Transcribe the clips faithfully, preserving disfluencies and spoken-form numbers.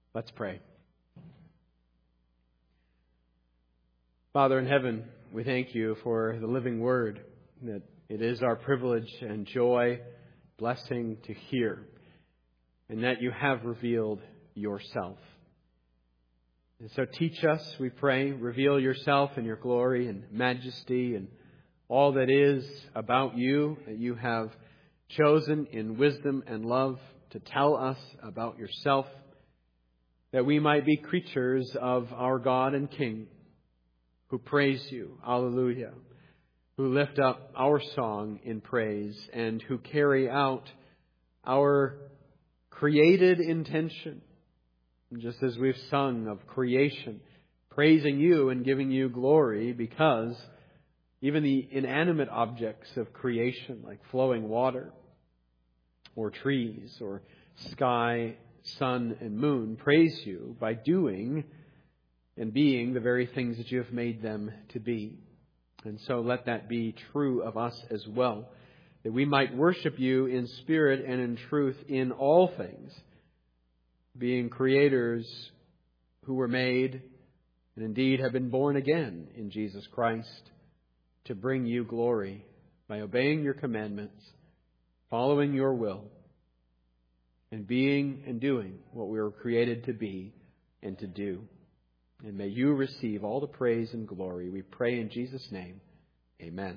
Let's pray. Father in heaven, we thank you for the living word, that it is our privilege and joy, blessing to hear, and that you have revealed yourself. And so teach us, we pray, reveal yourself and your glory and majesty and all that is about you, that you have chosen in wisdom and love to tell us about yourself, that we might be creatures of our God and King, who praise you, alleluia, who lift up our song in praise, and who carry out our created intention, just as we've sung of creation, praising you and giving you glory, because even the inanimate objects of creation, like flowing water, or trees, or sky, sun, and moon, praise you by doing and being the very things that you have made them to be. And so let that be true of us as well, that we might worship you in spirit and in truth in all things, being creators who were made and indeed have been born again in Jesus Christ to bring you glory by obeying your commandments, following your will, and being and doing what we were created to be and to do. And may you receive all the praise and glory. We pray in Jesus' name. Amen.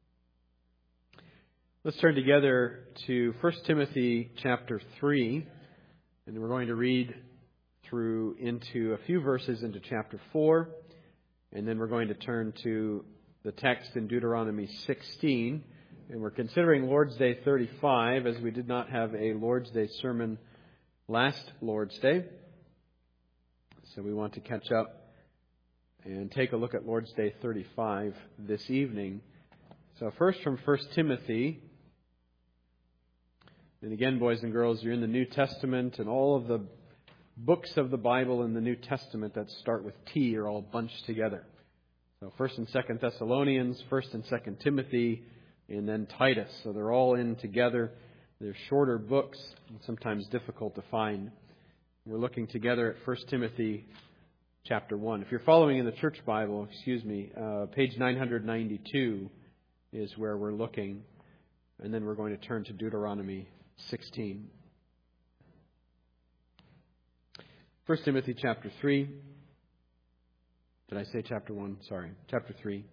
Let's turn together to First Timothy chapter three. And we're going to read through into a few verses into chapter four. And then we're going to turn to the text in Deuteronomy sixteen. And we're considering Lord's Day thirty-five, as we did not have a Lord's Day sermon last Lord's Day. So we want to catch up and take a look at Lord's Day thirty-five this evening. So first from First Timothy. And again, boys and girls, you're in the New Testament, and all of the books of the Bible in the New Testament that start with T are all bunched together. So First and Second Thessalonians, First and Second Timothy, and then Titus. So they're all in together. They're shorter books, and sometimes difficult to find. We're looking together at First Timothy chapter one. If you're following in the church Bible, excuse me, uh, page nine ninety-two is where we're looking. And then we're going to turn to Deuteronomy sixteen. First Timothy chapter three. Did I say chapter one? Sorry. Chapter three.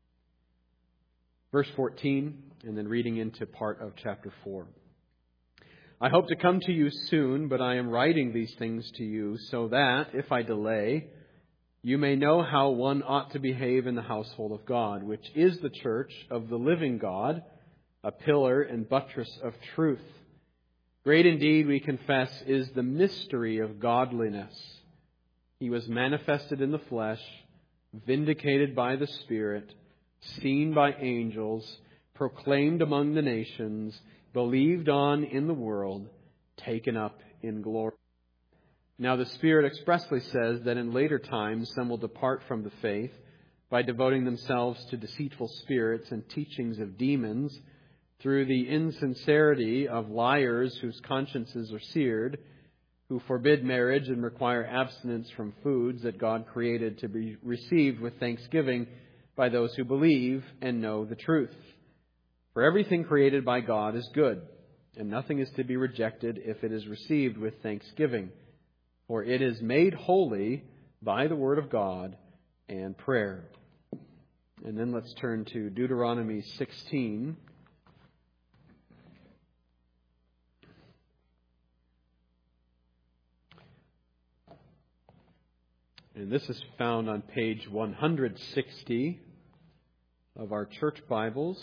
Verse fourteen, and then reading into part of chapter four. I hope to come to you soon, but I am writing these things to you so that, if I delay, you may know how one ought to behave in the household of God, which is the church of the living God, a pillar and buttress of truth. Great indeed, we confess, is the mystery of godliness. He was manifested in the flesh, vindicated by the Spirit, seen by angels, proclaimed among the nations, believed on in the world, taken up in glory. Now the Spirit expressly says that in later times some will depart from the faith by devoting themselves to deceitful spirits and teachings of demons, through the insincerity of liars whose consciences are seared, who forbid marriage and require abstinence from foods that God created to be received with thanksgiving by those who believe and know the truth. For everything created by God is good, and nothing is to be rejected if it is received with thanksgiving, for it is made holy by the word of God and prayer. And then let's turn to Deuteronomy sixteen. And this is found on page one hundred sixty of our church Bibles.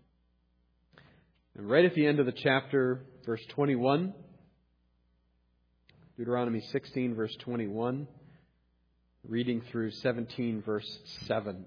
And right at the end of the chapter, verse twenty-one, Deuteronomy sixteen, verse twenty-one, reading through seventeen, verse seven.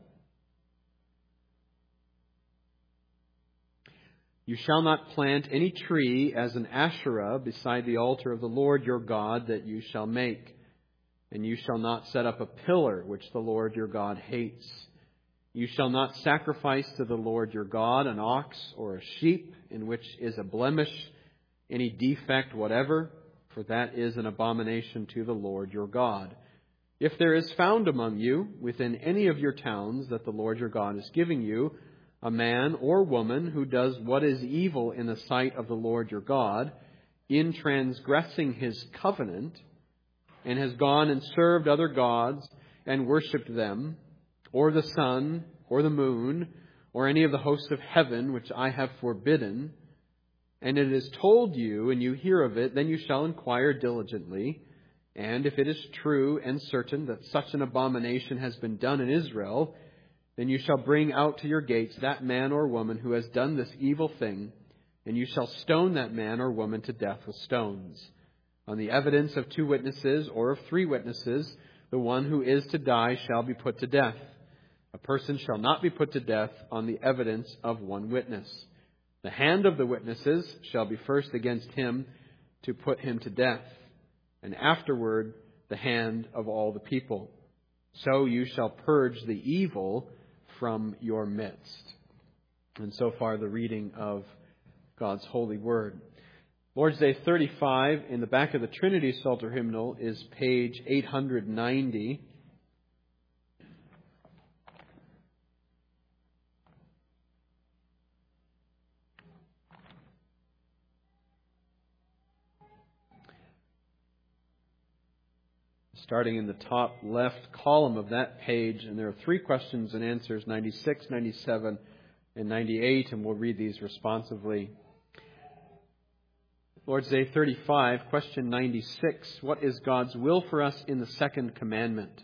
You shall not plant any tree as an Asherah beside the altar of the Lord your God that you shall make. And you shall not set up a pillar which the Lord your God hates. You shall not sacrifice to the Lord your God an ox or a sheep in which is a blemish, any defect whatever. for that is an abomination to the Lord your God. If there is found among you, within any of your towns that the Lord your God is giving you, a man or woman who does what is evil in the sight of the Lord your God, in transgressing his covenant, and has gone and served other gods and worshipped them, or the sun, or the moon, or any of the hosts of heaven, which I have forbidden, and it is told you, and you hear of it, then you shall inquire diligently. And if it is true and certain that such an abomination has been done in Israel, then you shall bring out to your gates that man or woman who has done this evil thing, and you shall stone that man or woman to death with stones. On the evidence of two witnesses or of three witnesses, the one who is to die shall be put to death. A person shall not be put to death on the evidence of one witness. The hand of the witnesses shall be first against him to put him to death, and afterward the hand of all the people. So you shall purge the evil from your midst. And so far the reading of God's holy word. Lord's Day thirty-five in the back of the Trinity Psalter hymnal is page eight hundred ninety. Starting in the top left column of that page, and there are three questions and answers, ninety-six, ninety-seven, and ninety-eight, and we'll read these responsively. Lord's Day thirty-five, question ninety-six, what is God's will for us in the second commandment?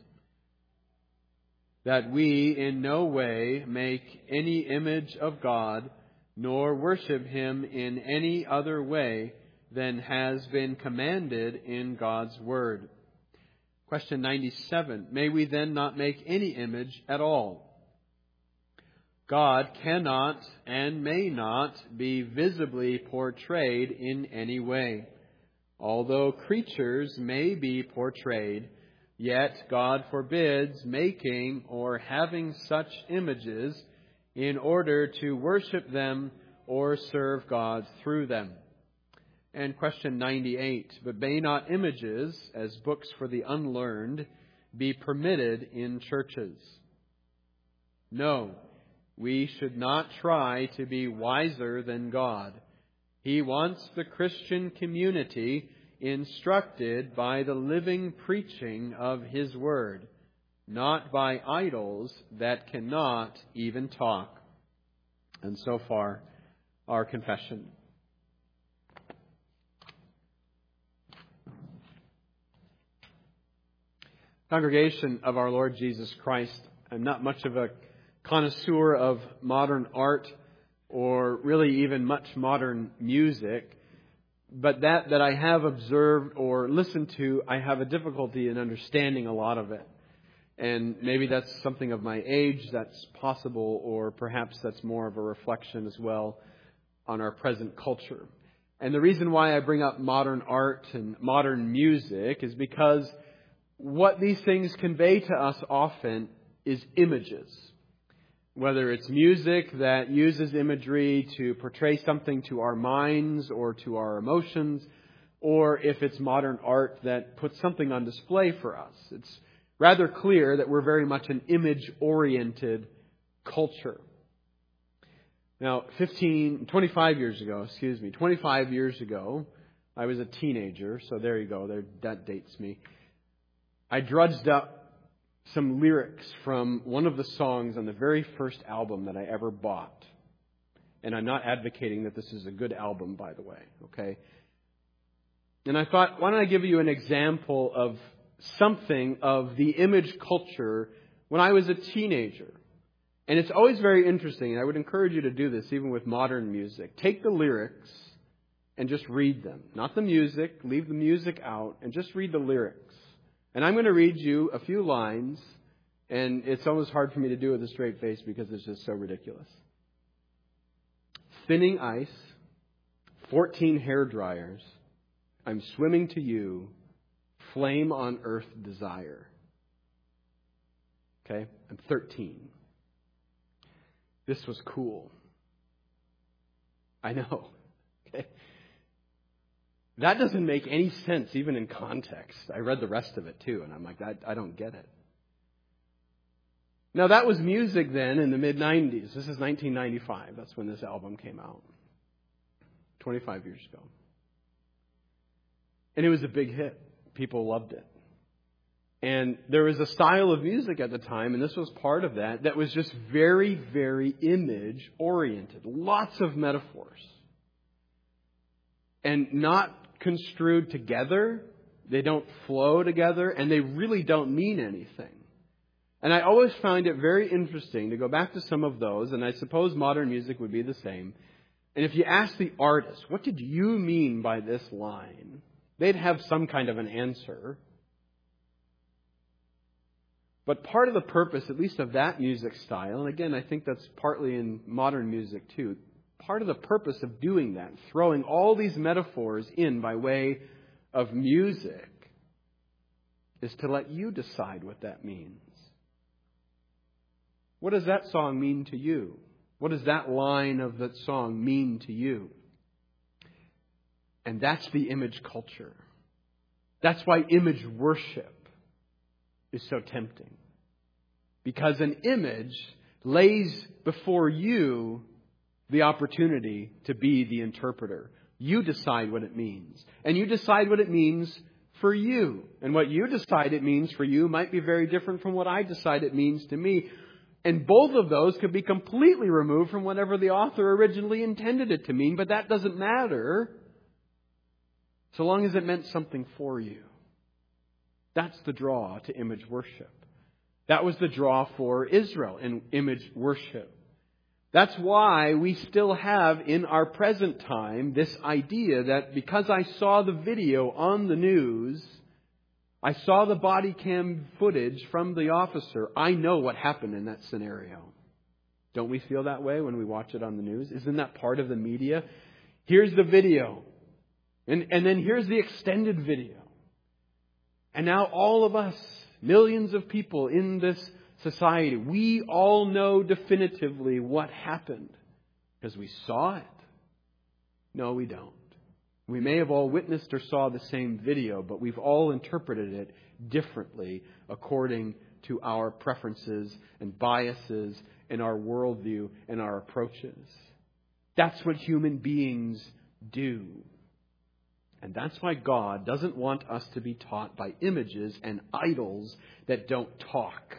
That we in no way make any image of God, nor worship Him in any other way than has been commanded in God's Word. Question ninety-seven. May we then not make any image at all? God cannot and may not be visibly portrayed in any way. Although creatures may be portrayed, yet God forbids making or having such images in order to worship them or serve God through them. And question ninety-eight, but may not images, as books for the unlearned, be permitted in churches? No, we should not try to be wiser than God. He wants the Christian community instructed by the living preaching of His Word, not by idols that cannot even talk. And so far, our confession. Congregation of our Lord Jesus Christ, I'm not much of a connoisseur of modern art or really even much modern music, but that that I have observed or listened to, I have a difficulty in understanding a lot of it. And maybe that's something of my age that's possible, or perhaps that's more of a reflection as well on our present culture. And the reason why I bring up modern art and modern music is because what these things convey to us often is images. Whether it's music that uses imagery to portray something to our minds or to our emotions, or if it's modern art that puts something on display for us. It's rather clear that we're very much an image-oriented culture. Now, fifteen, twenty-five years ago, excuse me, twenty-five years ago, I was a teenager, so there you go, there, that dates me. I drudged up some lyrics from one of the songs on the very first album that I ever bought. And I'm not advocating that this is a good album, by the way, okay? And I thought, why don't I give you an example of something of the image culture when I was a teenager? And it's always very interesting, and I would encourage you to do this even with modern music. Take the lyrics and just read them. Not the music, leave the music out, and just read the lyrics. And I'm going to read you a few lines, and it's almost hard for me to do it with a straight face because it's just so ridiculous. Thinning ice, fourteen hair dryers, I'm swimming to you, flame on earth desire. Okay, I'm thirteen. This was cool. I know. Okay. That doesn't make any sense, even in context. I read the rest of it too, and I'm like, I, I don't get it. Now, that was music then in the mid nineties. This is nineteen ninety-five. That's when this album came out. twenty-five years ago. And it was a big hit. People loved it. And there was a style of music at the time, and this was part of that, that was just very, very image-oriented. Lots of metaphors. And not construed together. They don't flow together, and they really don't mean anything. And I always find it very interesting to go back to some of those, and I suppose modern music would be the same. And if you ask the artist, what did you mean by this line? They'd have some kind of an answer. But part of the purpose, at least of that music style, and again, I think that's partly in modern music too, part of the purpose of doing that, throwing all these metaphors in by way of music, is to let you decide what that means. What does that song mean to you? What does that line of that song mean to you? And that's the image culture. That's why image worship is so tempting. Because an image lays before you the opportunity to be the interpreter. You decide what it means. And you decide what it means for you. And what you decide it means for you might be very different from what I decide it means to me. And both of those could be completely removed from whatever the author originally intended it to mean. But that doesn't matter so long as it meant something for you. That's the draw to image worship. That was the draw for Israel in image worship. That's why we still have in our present time this idea that because I saw the video on the news, I saw the body cam footage from the officer, I know what happened in that scenario. Don't we feel that way when we watch it on the news? Isn't that part of the media? Here's the video. And, and then here's the extended video. And now all of us, millions of people in this society, we all know definitively what happened because we saw it. No, we don't. We may have all witnessed or saw the same video, but we've all interpreted it differently according to our preferences and biases and our worldview and our approaches. That's what human beings do. And that's why God doesn't want us to be taught by images and idols that don't talk.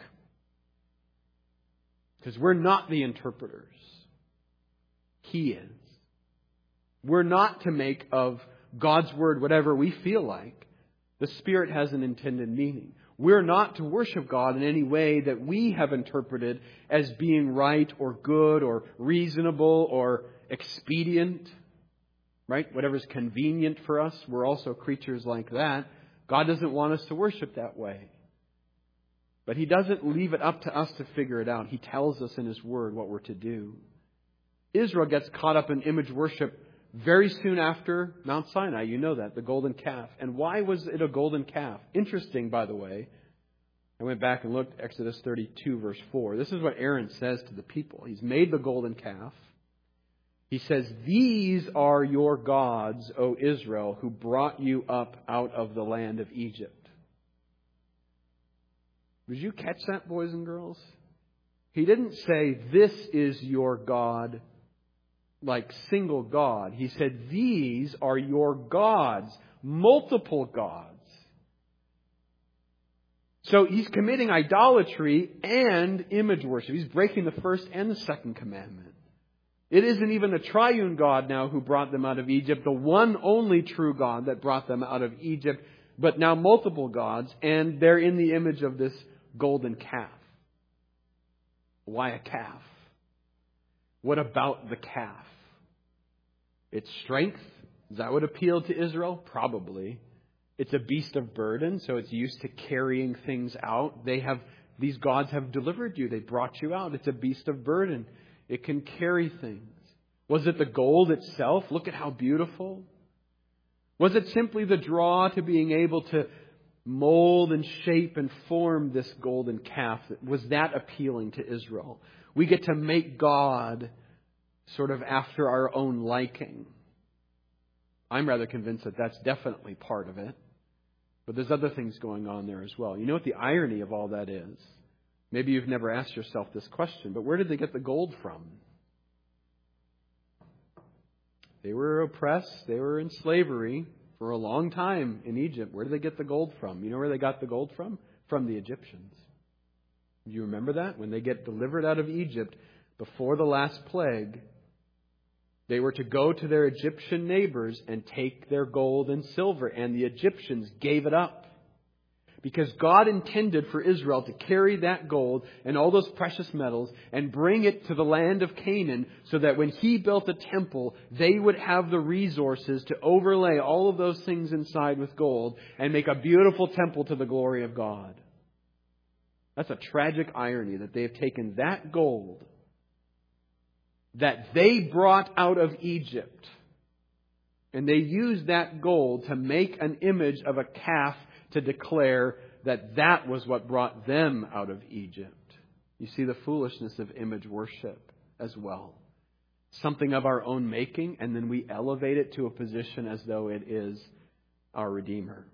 Because we're not the interpreters. He is. We're not to make of God's Word whatever we feel like. The Spirit has an intended meaning. We're not to worship God in any way that we have interpreted as being right or good or reasonable or expedient. Right? Whatever's convenient for us, we're also creatures like that. God doesn't want us to worship that way. But He doesn't leave it up to us to figure it out. He tells us in His Word what we're to do. Israel gets caught up in image worship very soon after Mount Sinai. You know that, the golden calf. And why was it a golden calf? Interesting, by the way. I went back and looked, Exodus thirty-two, verse four. This is what Aaron says to the people. He's made the golden calf. He says, "These are your gods, O Israel, who brought you up out of the land of Egypt." Did you catch that, boys and girls? He didn't say, "This is your God," like single God. He said, "These are your gods," multiple gods. So he's committing idolatry and image worship. He's breaking the first and the second commandment. It isn't even the triune God now who brought them out of Egypt, the one only true God that brought them out of Egypt, but now multiple gods, and they're in the image of this golden calf. Why a calf? What about the calf? Its strength? Is that what appealed to Israel? Probably. It's a beast of burden, so it's used to carrying things out. They have, these gods have delivered you. They brought you out. It's a beast of burden. It can carry things. Was it the gold itself? Look at how beautiful. Was it simply the draw to being able to mold and shape and form this golden calf? Was that appealing to Israel? We get to make God sort of after our own liking. I'm rather convinced that that's definitely part of it. But there's other things going on there as well. You know what the irony of all that is? Maybe you've never asked yourself this question, but where did they get the gold from? They were oppressed. They were in slavery for a long time in Egypt. Where did they get the gold from? You know where they got the gold from? From the Egyptians. Do you remember that? When they get delivered out of Egypt before the last plague, they were to go to their Egyptian neighbors and take their gold and silver. And the Egyptians gave it up. Because God intended for Israel to carry that gold and all those precious metals and bring it to the land of Canaan so that when He built a temple, they would have the resources to overlay all of those things inside with gold and make a beautiful temple to the glory of God. That's a tragic irony that they have taken that gold that they brought out of Egypt and they used that gold to make an image of a calf to declare that that was what brought them out of Egypt. You see the foolishness of image worship as well. Something of our own making, and then we elevate it to a position as though it is our Redeemer.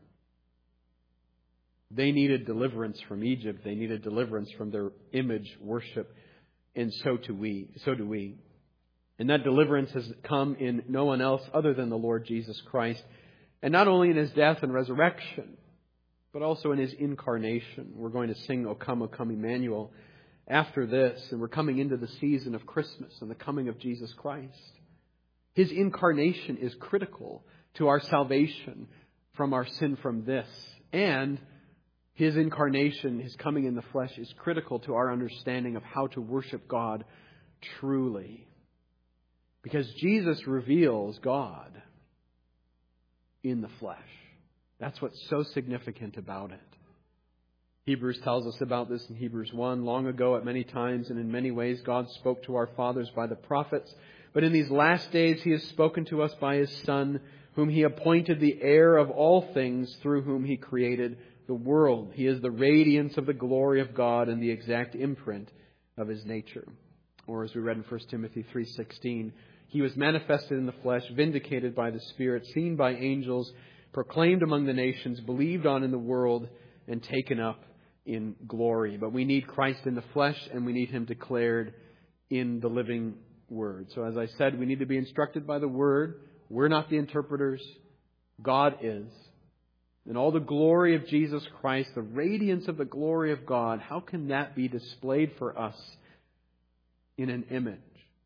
They needed deliverance from Egypt. They needed deliverance from their image worship. And so do we. So do we. And that deliverance has come in no one else other than the Lord Jesus Christ. And not only in His death and resurrection, but also in His incarnation. We're going to sing O Come, O Come, Emmanuel after this. And we're coming into the season of Christmas and the coming of Jesus Christ. His incarnation is critical to our salvation from our sin from this. And His incarnation, His coming in the flesh, is critical to our understanding of how to worship God truly. Because Jesus reveals God in the flesh. That's what's so significant about it. Hebrews tells us about this in Hebrews one. Long ago, at many times and in many ways, God spoke to our fathers by the prophets. But in these last days, He has spoken to us by His Son, whom He appointed the heir of all things, through whom He created the world. He is the radiance of the glory of God and the exact imprint of His nature. Or as we read in First Timothy three sixteen, He was manifested in the flesh, vindicated by the Spirit, seen by angels, proclaimed among the nations, believed on in the world, and taken up in glory. But we need Christ in the flesh, and we need Him declared in the living Word. So as I said, we need to be instructed by the Word. We're not the interpreters. God is. And all the glory of Jesus Christ, the radiance of the glory of God, how can that be displayed for us in an image?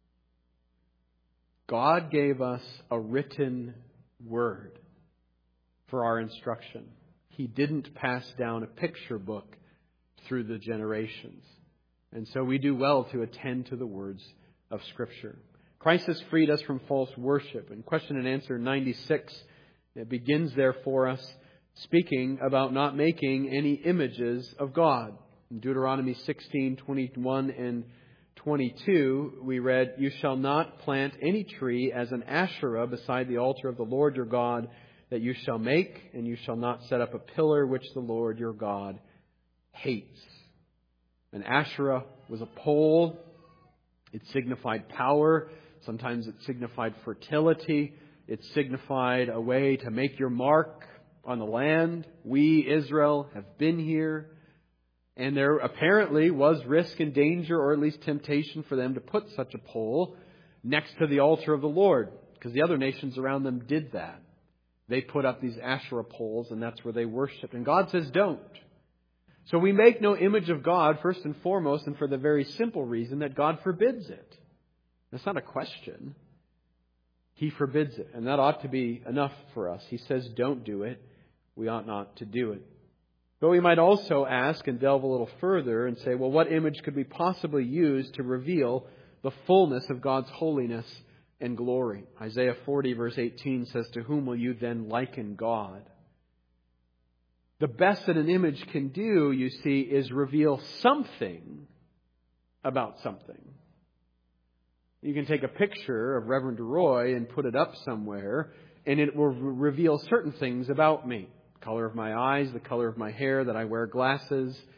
God gave us a written Word for our instruction. He didn't pass down a picture book through the generations. And so we do well to attend to the words of Scripture. Christ has freed us from false worship. In question and answer ninety-six, it begins there for us, speaking about not making any images of God. In Deuteronomy sixteen, twenty-one and twenty-two, we read, "You shall not plant any tree as an Asherah beside the altar of the Lord your God, that you shall make, and you shall not set up a pillar which the Lord your God hates." An Asherah was a pole. It signified power. Sometimes it signified fertility. It signified a way to make your mark on the land. We, Israel, have been here. And there apparently was risk and danger, or at least temptation, for them to put such a pole next to the altar of the Lord, because the other nations around them did that. They put up these Asherah poles, and that's where they worshiped. And God says, don't. So we make no image of God, first and foremost, and for the very simple reason that God forbids it. That's not a question. He forbids it, and that ought to be enough for us. He says, don't do it. We ought not to do it. But we might also ask and delve a little further and say, well, what image could we possibly use to reveal the fullness of God's holiness and glory? Isaiah forty verse eighteen says, "To whom will you then liken God?" The best that an image can do, you see, is reveal something about something. You can take a picture of Reverend DeRoy and put it up somewhere, and it will reveal certain things about me. The color of my eyes, the color of my hair, that I wear glasses,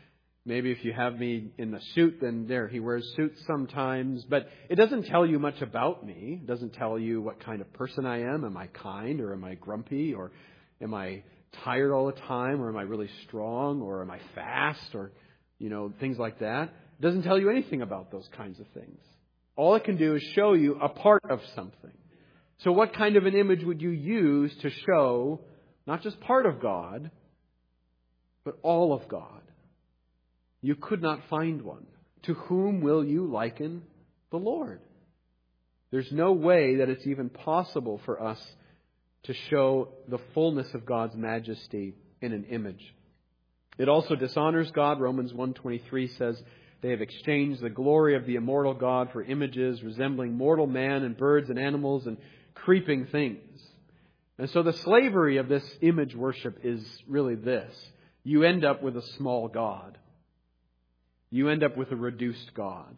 Maybe if you have me in a suit, then there, he wears suits sometimes. But it doesn't tell you much about me. It doesn't tell you what kind of person I am. Am I kind, or am I grumpy, or am I tired all the time, or am I really strong, or am I fast, or, you know, things like that. It doesn't tell you anything about those kinds of things. All it can do is show you a part of something. So what kind of an image would you use to show not just part of God, but all of God? You could not find one. To whom will you liken the Lord? There's no way that it's even possible for us to show the fullness of God's majesty in an image. It also dishonors God. Romans one twenty-three says, they have exchanged the glory of the immortal God for images resembling mortal man and birds and animals and creeping things. And so the slavery of this image worship is really this. You end up with a small God. You end up with a reduced God.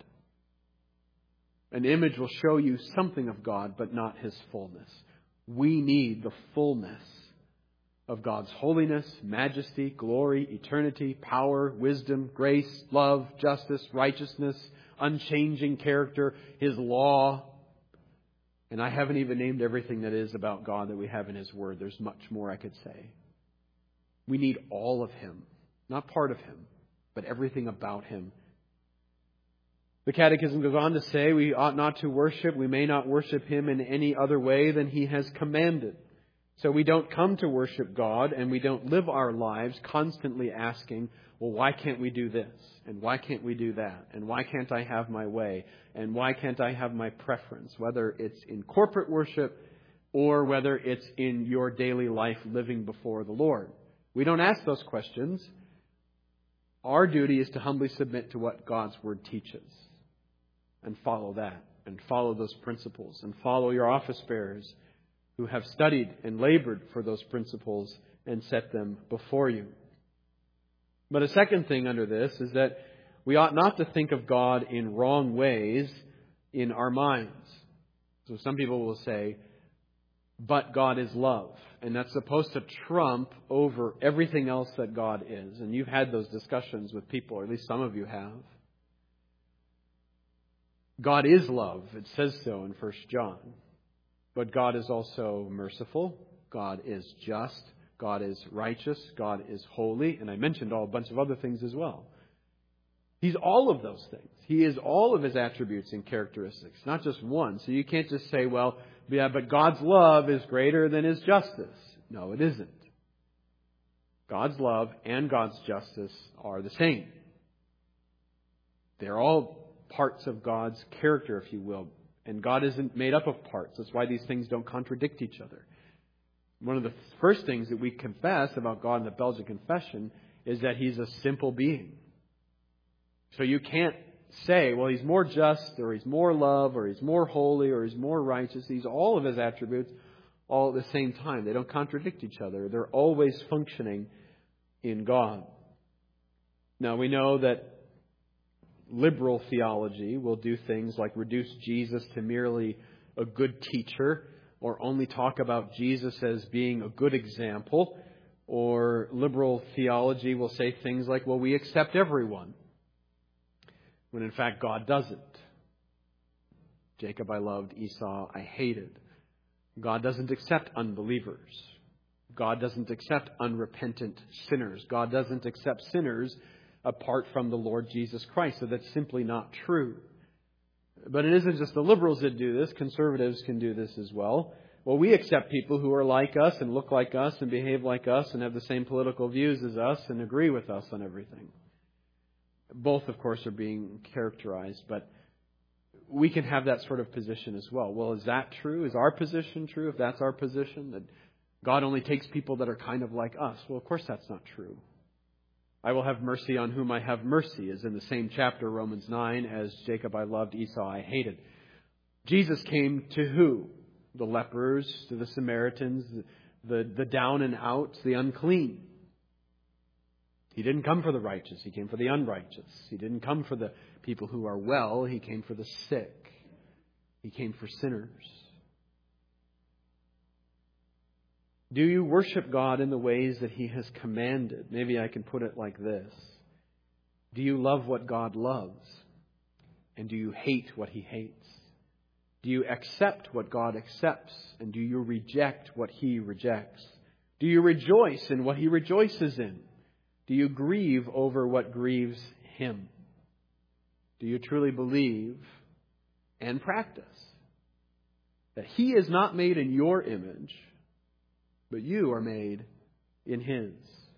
An image will show you something of God, but not His fullness. We need the fullness of God's holiness, majesty, glory, eternity, power, wisdom, grace, love, justice, righteousness, unchanging character, His law. And I haven't even named everything that is about God that we have in His Word. There's much more I could say. We need all of Him, not part of Him, but everything about Him. The Catechism goes on to say we ought not to worship, we may not worship Him in any other way than He has commanded. So we don't come to worship God and we don't live our lives constantly asking, well, why can't we do this? And why can't we do that? And why can't I have my way? And why can't I have my preference? Whether it's in corporate worship or whether it's in your daily life living before the Lord. We don't ask those questions. Our duty is to humbly submit to what God's Word teaches and follow that and follow those principles and follow your office bearers who have studied and labored for those principles and set them before you. But a second thing under this is that we ought not to think of God in wrong ways in our minds. So some people will say, but God is love. And that's supposed to trump over everything else that God is. And you've had those discussions with people, or at least some of you have. God is love. It says so in First John. But God is also merciful. God is just. God is righteous. God is holy. And I mentioned all a bunch of other things as well. He's all of those things. He is all of His attributes and characteristics, not just one. So you can't just say, well, yeah, but God's love is greater than His justice. No, it isn't. God's love and God's justice are the same. They're all parts of God's character, if you will. And God isn't made up of parts. That's why these things don't contradict each other. One of the first things that we confess about God in the Belgian Confession is that He's a simple being. So you can't say, well, He's more just, or He's more love, or He's more holy, or He's more righteous. He's all of His attributes all at the same time. They don't contradict each other. They're always functioning in God. Now, we know that liberal theology will do things like reduce Jesus to merely a good teacher, or only talk about Jesus as being a good example. Or liberal theology will say things like, well, we accept everyone. When in fact God doesn't. Jacob I loved, Esau I hated. God doesn't accept unbelievers. God doesn't accept unrepentant sinners. God doesn't accept sinners apart from the Lord Jesus Christ. So that's simply not true. But it isn't just the liberals that do this. Conservatives can do this as well. Well, we accept people who are like us and look like us and behave like us and have the same political views as us and agree with us on everything. Both, of course, are being characterized, but we can have that sort of position as well. Well, is that true? Is our position true? If that's our position, that God only takes people that are kind of like us. Well, of course, that's not true. I will have mercy on whom I have mercy is in the same chapter, Romans nine, as Jacob I loved, Esau I hated. Jesus came to who? The lepers, to the Samaritans, the, the down and outs, the unclean. He didn't come for the righteous. He came for the unrighteous. He didn't come for the people who are well. He came for the sick. He came for sinners. Do you worship God in the ways that He has commanded? Maybe I can put it like this. Do you love what God loves? And do you hate what He hates? Do you accept what God accepts? And do you reject what He rejects? Do you rejoice in what He rejoices in? Do you grieve over what grieves Him? Do you truly believe and practice that He is not made in your image, but you are made in His?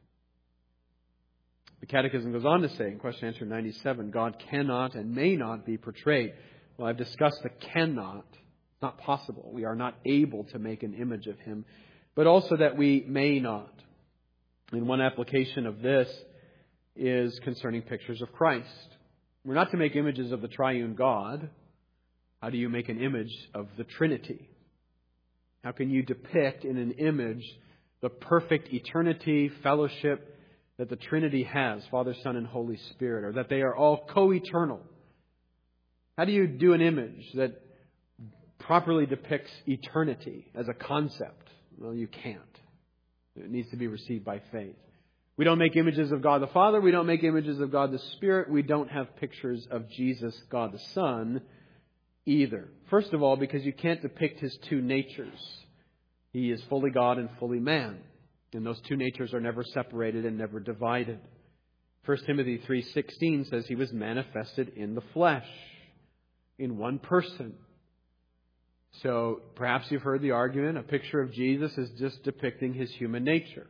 The Catechism goes on to say in question answer ninety-seven, God cannot and may not be portrayed. Well, I've discussed the cannot. It's not possible. We are not able to make an image of Him, but also that we may not. And one application of this is concerning pictures of Christ. We're not to make images of the triune God. How do you make an image of the Trinity? How can you depict in an image the perfect eternity, fellowship that the Trinity has, Father, Son, and Holy Spirit, or that they are all co-eternal? How do you do an image that properly depicts eternity as a concept? Well, you can't. It needs to be received by faith. We don't make images of God the Father. We don't make images of God the Spirit. We don't have pictures of Jesus, God the Son, either. First of all, because you can't depict His two natures. He is fully God and fully man. And those two natures are never separated and never divided. First Timothy three sixteen says He was manifested in the flesh, in one person. So perhaps you've heard the argument, a picture of Jesus is just depicting His human nature.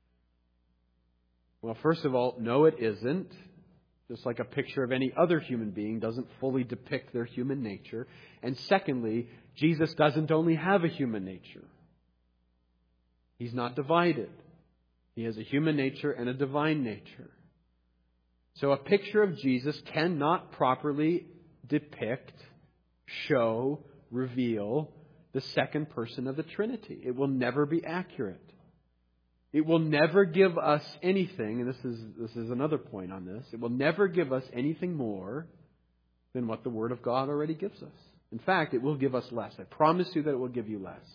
Well, first of all, no, it isn't. Just like a picture of any other human being doesn't fully depict their human nature. And secondly, Jesus doesn't only have a human nature. He's not divided. He has a human nature and a divine nature. So a picture of Jesus cannot properly depict, show, reveal the second person of the Trinity. It will never be accurate. It will never give us anything, and this is this is another point on this, it will never give us anything more than what the Word of God already gives us. In fact, it will give us less. I promise you that it will give you less.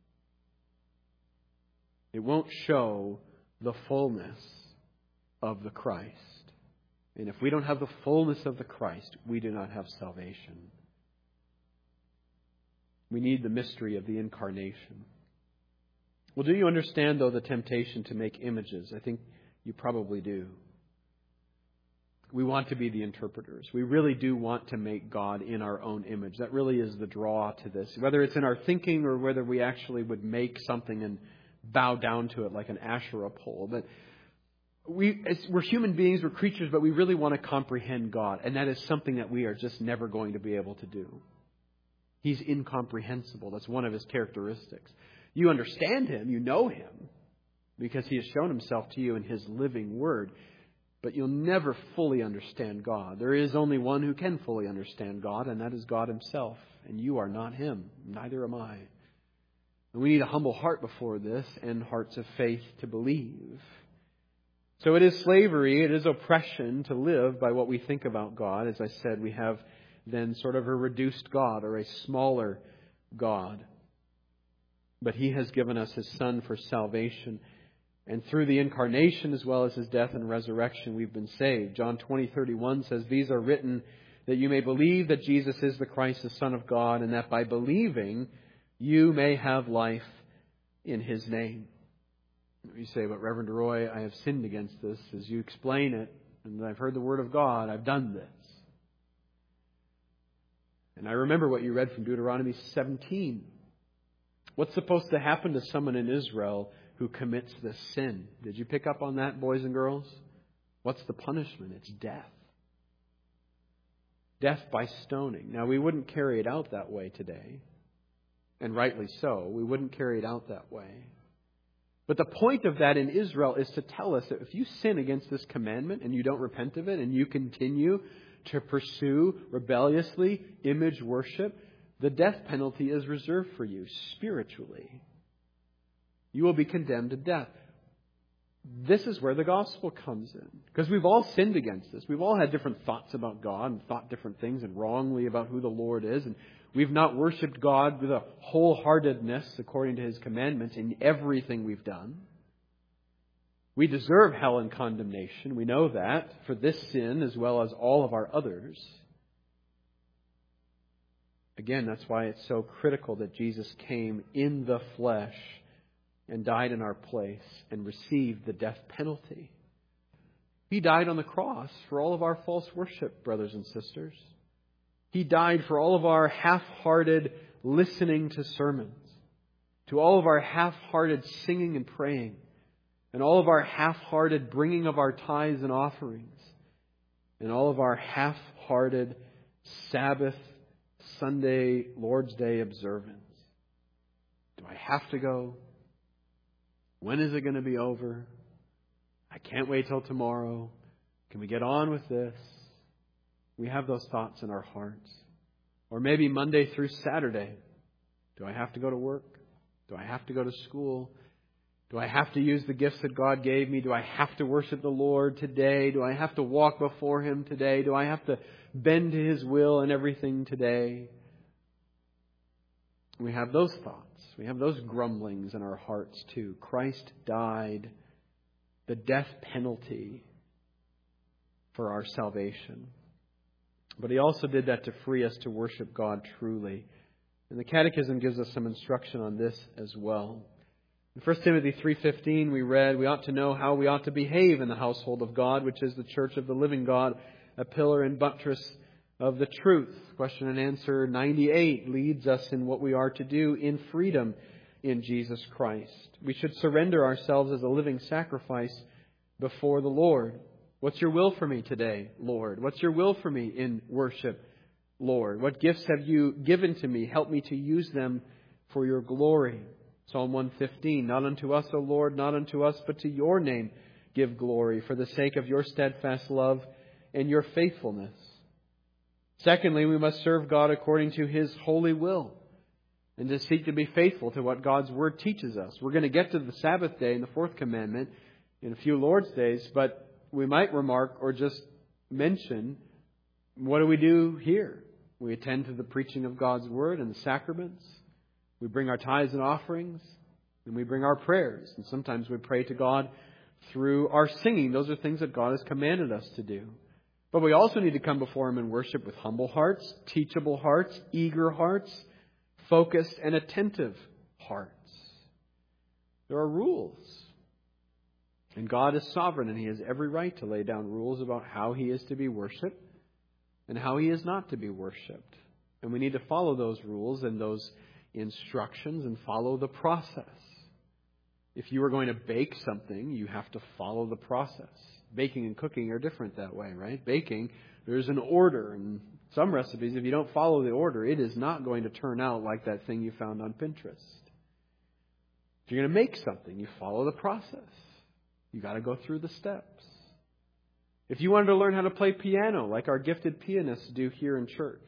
It won't show the fullness of the Christ. And if we don't have the fullness of the Christ, we do not have salvation. We need the mystery of the incarnation. Well, do you understand, though, the temptation to make images? I think you probably do. We want to be the interpreters. We really do want to make God in our own image. That really is the draw to this. Whether it's in our thinking or whether we actually would make something and bow down to it like an Asherah pole. But we, we're human beings, we're creatures, but we really want to comprehend God. And that is something that we are just never going to be able to do. He's incomprehensible. That's one of His characteristics. You understand Him, you know Him, because He has shown Himself to you in His living Word. But you'll never fully understand God. There is only one who can fully understand God, and that is God Himself. And you are not Him. Neither am I. And we need a humble heart before this and hearts of faith to believe. So it is slavery, it is oppression to live by what we think about God. As I said, we have then sort of a reduced God or a smaller God. But He has given us His Son for salvation. And through the incarnation as well as His death and resurrection, we've been saved. John twenty thirty-one says, "These are written that you may believe that Jesus is the Christ, the Son of God, and that by believing you may have life in His name." You say, "But Reverend Roy, I have sinned against this." As you explain it, and I've heard the Word of God, I've done this. And I remember what you read from Deuteronomy seventeen. What's supposed to happen to someone in Israel who commits this sin? Did you pick up on that, boys and girls? What's the punishment? It's death. Death by stoning. Now, we wouldn't carry it out that way today. And rightly so. We wouldn't carry it out that way. But the point of that in Israel is to tell us that if you sin against this commandment and you don't repent of it and you continue to pursue rebelliously image worship, the death penalty is reserved for you spiritually. You will be condemned to death. This is where the gospel comes in. Because we've all sinned against this. We've all had different thoughts about God and thought different things and wrongly about who the Lord is. And we've not worshipped God with a wholeheartedness according to His commandments in everything we've done. We deserve hell and condemnation. We know that for this sin as well as all of our others. Again, that's why it's so critical that Jesus came in the flesh and died in our place and received the death penalty. He died on the cross for all of our false worship, brothers and sisters. He died for all of our half-hearted listening to sermons, to all of our half-hearted singing and praying, and all of our half-hearted bringing of our tithes and offerings, and all of our half-hearted Sabbath, Sunday, Lord's Day observance. Do I have to go? When is it going to be over? I can't wait till tomorrow. Can we get on with this? We have those thoughts in our hearts. Or maybe Monday through Saturday. Do I have to go to work? Do I have to go to school? Do I have to use the gifts that God gave me? Do I have to worship the Lord today? Do I have to walk before Him today? Do I have to bend to His will and everything today? We have those thoughts. We have those grumblings in our hearts too. Christ died the death penalty for our salvation. But He also did that to free us to worship God truly. And the Catechism gives us some instruction on this as well. In First Timothy three fifteen we read, we ought to know how we ought to behave in the household of God, which is the church of the living God, a pillar and buttress of the truth. Question and answer ninety-eight leads us in what we are to do in freedom in Jesus Christ. We should surrender ourselves as a living sacrifice before the Lord. What's your will for me today, Lord? What's your will for me in worship, Lord? What gifts have you given to me? Help me to use them for your glory. Psalm one fifteen, not unto us, O Lord, not unto us, but to your name give glory, for the sake of your steadfast love and your faithfulness. Secondly, we must serve God according to His holy will and to seek to be faithful to what God's Word teaches us. We're going to get to the Sabbath day and the fourth commandment in a few Lord's days, but we might remark or just mention, what do we do here? We attend to the preaching of God's Word and the sacraments. We bring our tithes and offerings, and we bring our prayers. And sometimes we pray to God through our singing. Those are things that God has commanded us to do. But we also need to come before Him in worship with humble hearts, teachable hearts, eager hearts, focused and attentive hearts. There are rules. And God is sovereign, and He has every right to lay down rules about how He is to be worshipped and how He is not to be worshipped. And we need to follow those rules and those instructions and follow the process. If you are going to bake something, you have to follow the process. Baking and cooking are different that way, right? Baking, there's an order. And some recipes, if you don't follow the order, it is not going to turn out like that thing you found on Pinterest. If you're going to make something, you follow the process. You got to go through the steps. If you wanted to learn how to play piano, like our gifted pianists do here in church,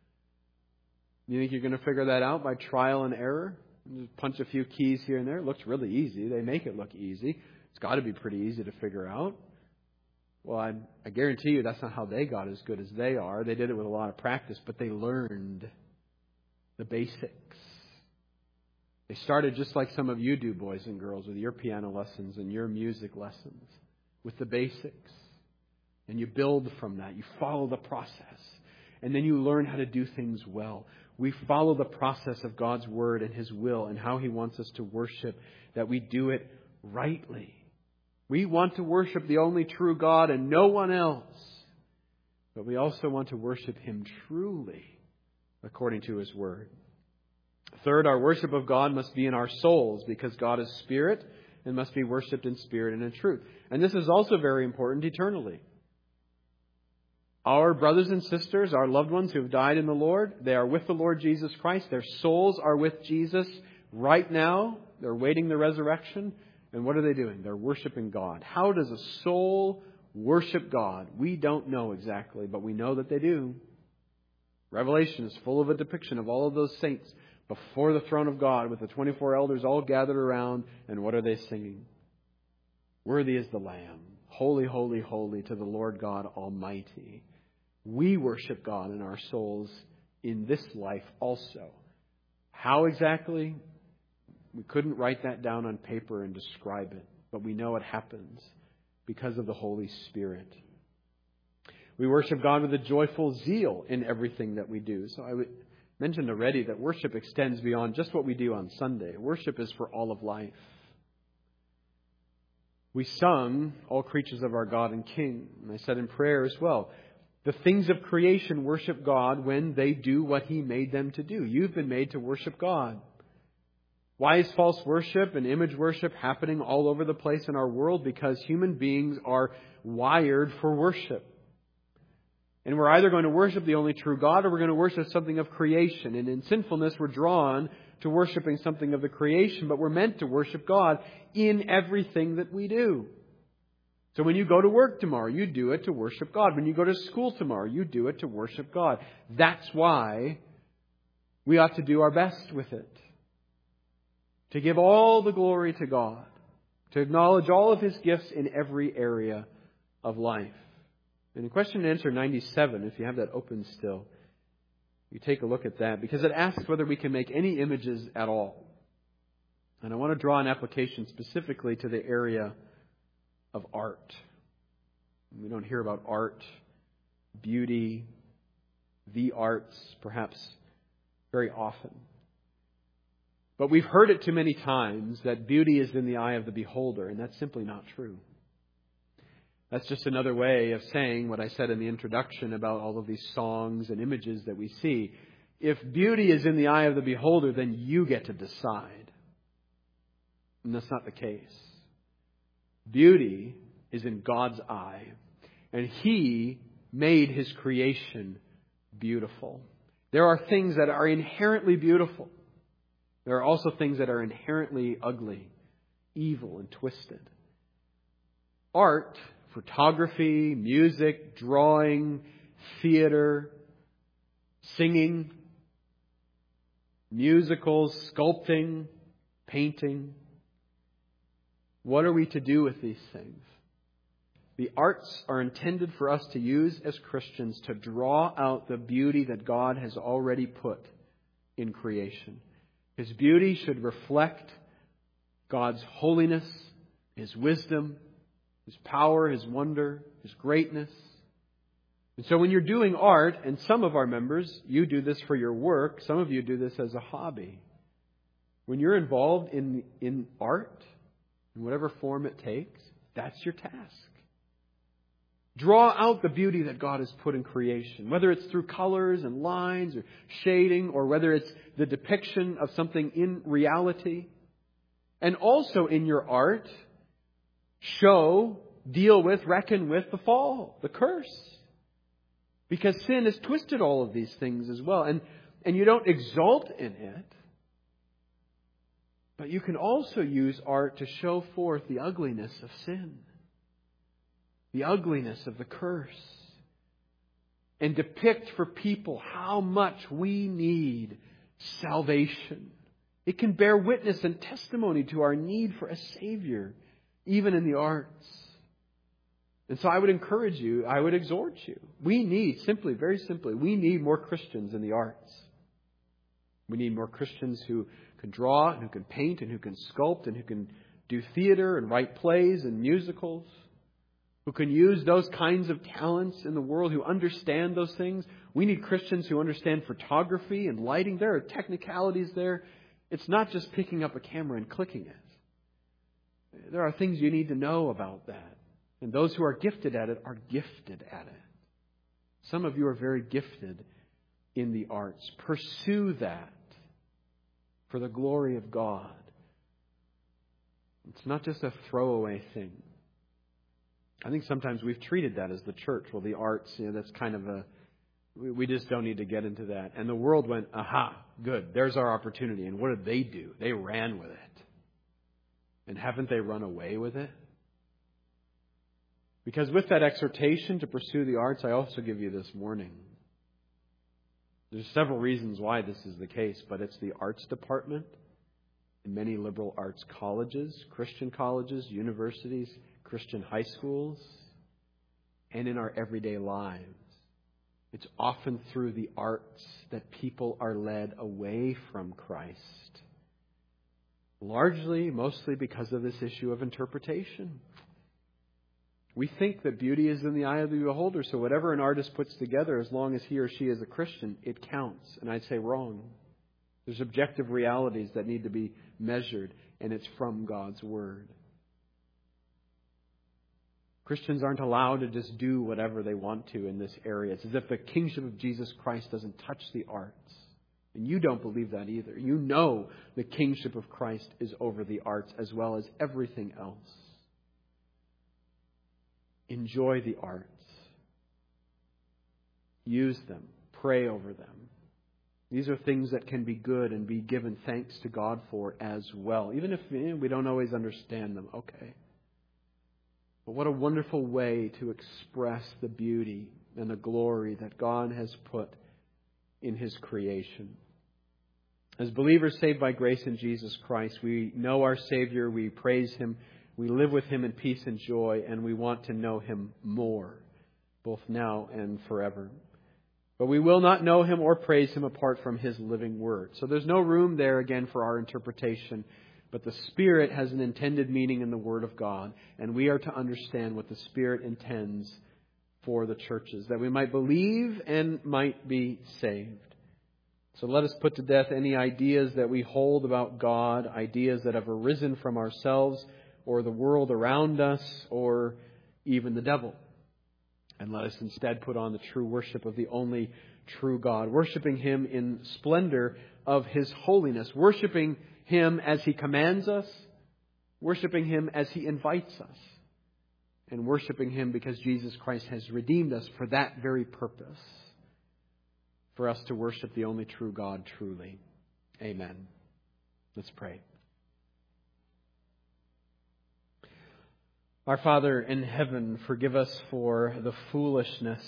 you think you're going to figure that out by trial and error? Just punch a few keys here and there. It looks really easy. They make it look easy. It's got to be pretty easy to figure out. Well, I, I guarantee you that's not how they got as good as they are. They did it with a lot of practice, but they learned the basics. They started just like some of you do, boys and girls, with your piano lessons and your music lessons, with the basics. And you build from that. You follow the process. And then you learn how to do things well. We follow the process of God's Word and His will and how He wants us to worship, that we do it rightly. We want to worship the only true God and no one else. But we also want to worship Him truly according to His Word. Third, our worship of God must be in our souls, because God is Spirit and must be worshipped in spirit and in truth. And this is also very important eternally. Our brothers and sisters, our loved ones who have died in the Lord, they are with the Lord Jesus Christ. Their souls are with Jesus right now. They're waiting the resurrection. And what are they doing? They're worshiping God. How does a soul worship God? We don't know exactly, but we know that they do. Revelation is full of a depiction of all of those saints before the throne of God with the twenty-four elders all gathered around. And what are they singing? Worthy is the Lamb. Holy, holy, holy to the Lord God Almighty. We worship God in our souls in this life also. How exactly? We couldn't write that down on paper and describe it. but we know it happens because of the Holy Spirit. We worship God with a joyful zeal in everything that we do. So I mentioned already that worship extends beyond just what we do on Sunday. Worship is for all of life. We sung, all creatures of our God and King. And I said in prayer as well, the things of creation worship God when they do what He made them to do. You've been made to worship God. Why is false worship and image worship happening all over the place in our world? Because human beings are wired for worship. And we're either going to worship the only true God or we're going to worship something of creation. And in sinfulness, we're drawn to worshiping something of the creation, but we're meant to worship God in everything that we do. So when you go to work tomorrow, you do it to worship God. When you go to school tomorrow, you do it to worship God. That's why we ought to do our best with it. To give all the glory to God. To acknowledge all of His gifts in every area of life. And in question and answer ninety-seven, if you have that open still, you take a look at that because it asks whether we can make any images at all. And I want to draw an application specifically to the area of art. We don't hear about art, beauty, the arts, perhaps very often. But we've heard it too many times that beauty is in the eye of the beholder, and that's simply not true. That's just another way of saying what I said in the introduction about all of these songs and images that we see. If beauty is in the eye of the beholder, then you get to decide. And that's not the case. Beauty is in God's eye, and He made His creation beautiful. There are things that are inherently beautiful. There are also things that are inherently ugly, evil, and twisted. Art, photography, music, drawing, theater, singing, musicals, sculpting, painting. What are we to do with these things? The arts are intended for us to use as Christians to draw out the beauty that God has already put in creation. His beauty should reflect God's holiness, His wisdom, His power, His wonder, His greatness. And so when you're doing art, and some of our members, you do this for your work, some of you do this as a hobby. When you're involved in, in art, in whatever form it takes, that's your task. Draw out the beauty that God has put in creation, whether it's through colors and lines or shading, or whether it's the depiction of something in reality. And also in your art, show, deal with, reckon with the fall, the curse. Because sin has twisted all of these things as well. And, and you don't exult in it. But you can also use art to show forth the ugliness of sin. The ugliness of the curse. And depict for people how much we need salvation. It can bear witness and testimony to our need for a Savior, even in the arts. And so I would encourage you, I would exhort you. We need, simply, very simply, we need more Christians in the arts. We need more Christians who can draw and who can paint and who can sculpt and who can do theater and write plays and musicals. Who can use those kinds of talents in the world, who understand those things. We need Christians who understand photography and lighting. There are technicalities there. It's not just picking up a camera and clicking it. There are things you need to know about that. And those who are gifted at it are gifted at it. Some of you are very gifted in the arts. Pursue that for the glory of God. It's not just a throwaway thing. I think sometimes we've treated that as the church. Well, the arts, you know, that's kind of a, we, we just don't need to get into that. And the world went, aha, good, there's our opportunity. And what did they do? They ran with it. And haven't they run away with it? Because with that exhortation to pursue the arts, I also give you this morning. There's several reasons why this is the case, but it's the arts department in many liberal arts colleges, Christian colleges, universities, Christian high schools, and in our everyday lives. It's often through the arts that people are led away from Christ. Largely, mostly because of this issue of interpretation. We think that beauty is in the eye of the beholder, so whatever an artist puts together, as long as he or she is a Christian, it counts. And I'd say wrong. There's objective realities that need to be measured, and it's from God's Word. Christians aren't allowed to just do whatever they want to in this area. It's as if the kingship of Jesus Christ doesn't touch the arts. And you don't believe that either. You know the kingship of Christ is over the arts as well as everything else. Enjoy the arts. Use them. Pray over them. These are things that can be good and be given thanks to God for as well. Even if we don't always understand them. Okay. But what a wonderful way to express the beauty and the glory that God has put in His creation. As believers saved by grace in Jesus Christ, we know our Savior, we praise Him, we live with Him in peace and joy, and we want to know Him more, both now and forever. But we will not know Him or praise Him apart from His living Word. So there's no room there again for our interpretation. But the Spirit has an intended meaning in the Word of God. And we are to understand what the Spirit intends for the churches, that we might believe and might be saved. So let us put to death any ideas that we hold about God, ideas that have arisen from ourselves or the world around us or even the devil. And let us instead put on the true worship of the only true God, worshiping Him in splendor of His holiness, worshiping Him as He commands us, worshiping Him as He invites us, and worshiping Him because Jesus Christ has redeemed us for that very purpose, for us to worship the only true God truly. Amen. Let's pray. Our Father in heaven, forgive us for the foolishness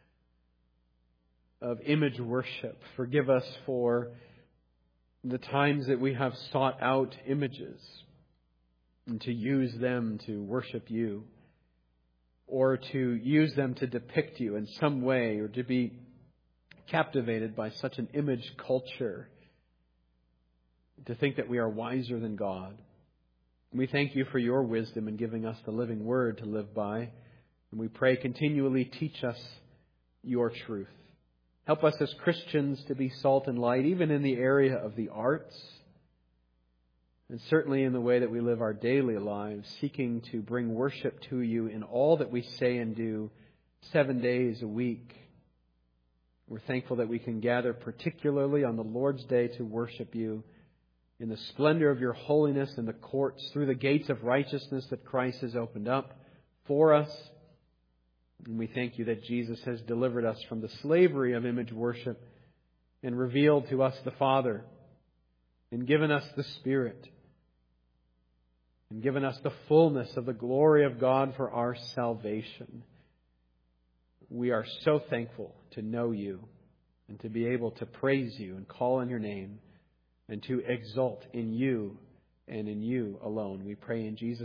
of image worship. Forgive us for the times that we have sought out images and to use them to worship You, or to use them to depict You in some way, or to be captivated by such an image culture, to think that we are wiser than God. We thank You for Your wisdom in giving us the living Word to live by. And we pray continually, teach us Your truth. Help us as Christians to be salt and light, even in the area of the arts, and certainly in the way that we live our daily lives, seeking to bring worship to You in all that we say and do seven days a week. We're thankful that we can gather particularly on the Lord's Day to worship You in the splendor of Your holiness in the courts, through the gates of righteousness that Christ has opened up for us. And we thank You that Jesus has delivered us from the slavery of image worship and revealed to us the Father and given us the Spirit and given us the fullness of the glory of God for our salvation. We are so thankful to know You and to be able to praise You and call on Your name and to exult in You and in You alone. We pray in Jesus'